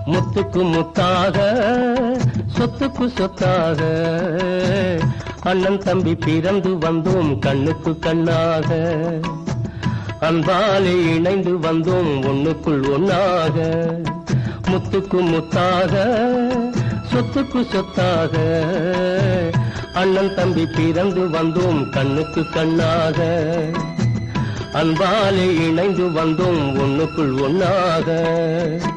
முத்துக்கு முத்தாக சொத்துக்கு சொத்தாக அண்ணன் தம்பி பிறந்து வந்தோம் கண்ணுக்கு கண்ணாக அன்பாலே இணைந்து வந்தோம் ஒண்ணுக்குள் ஒன்னாக முத்துக்கு முத்தாக சொத்துக்கு சொத்தாக அண்ணன் தம்பி பிறந்து வந்தோம் கண்ணுக்கு கண்ணாக அன்பாலே இணைந்து வந்தோம் ஒண்ணுக்குள் ஒன்னாக